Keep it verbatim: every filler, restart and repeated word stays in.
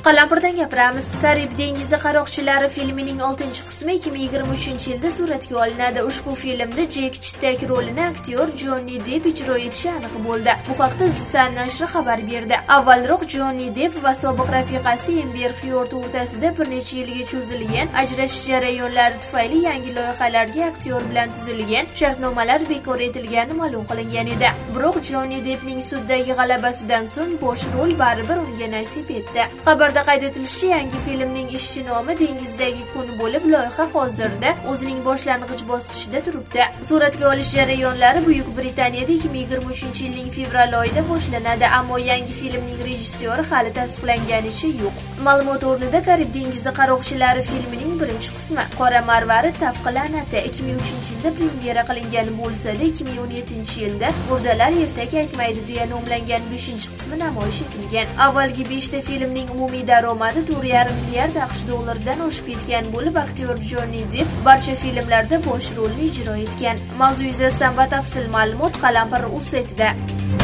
Qalampirdan gapiramiz. Karib dengizi qaroqchilari filmining oltinchi qismi ikki ming yigirma uchinchi yilda suratga olinadi. Ushbu filmda Jek Chittak rolini aktyor Jonni Depp ijro etishi aniq bo'ldi. Bu haqda The Sun nashri xabar berdi. Avvalroq Jonni Depp va sobiq rafiqasi Amber Heard o'rtasida bir necha yilga cho'zilgan ajrashish jarayonlari tufayli yangi loyihalarga aktyor bilan tuzilgan shartnomalar bekor etilgani ma'lum qilingan edi. Biroq Jonni Deppning suddagi g'alabasidan so'ng bosh rol baribir unga nasib etdi. Xabarda qayd etilishicha, yangi filmning ishchi nomi Dengizdagi kun bo'lib, loyiha hozirda o'zining boshlang'ich bosqichida turibdi. Suratga olish jarayonlari Buyuk Britaniyada ikki ming yigirma uchinchi yilning fevral oyida boshlanadi, ammo yangi filmning rejissyori hali tasdiqlanganicha yo'q. Ma'lumot o'rnida Karib dengizi qaroqchilari filmining birinchi qismi Qora marvarid tafqi la'nati ikki ming uchinchi yilda premyera qilingan bo'lsa-da, ikki ming o'n yettinchi yilda Murdalar ertak aytmaydi deya nomlangan beshinchi qismi namoyish etilgan. Avvalgi beshta filmning umumiy daromadi to'rt yarim milliard AQSh dollaridan oshib ketgan bo'lib, aktyor Jonni Depp barcha filmlarda bosh rolni ijro etgan. Mavzu yuzasidan batafsil ma'lumot Qalampir.uz saytida.